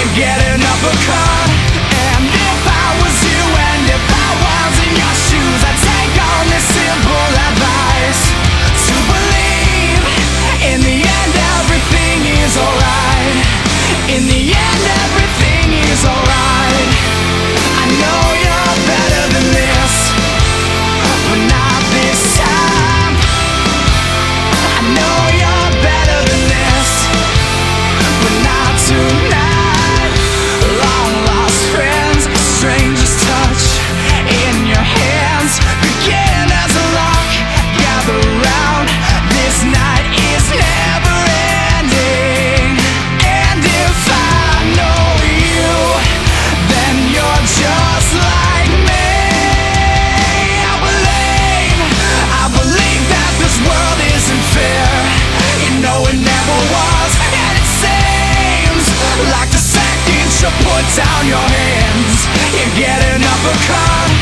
get an uppercut. And if I was you and if I was in your shoes, I'd take on this simple advice: to believe in the end everything is alright. In the end everything is alright. I know you're better than this, but not this time. I know you're better than this, but not tonight. Long lost friends, strangers touch in your hands. Beginners luck, gather round. This night is never ending. And if I know you, then you're just like me. I believe that this world isn't fair. You know it never was, and it seems like the second you put down your hands, you get an uppercut.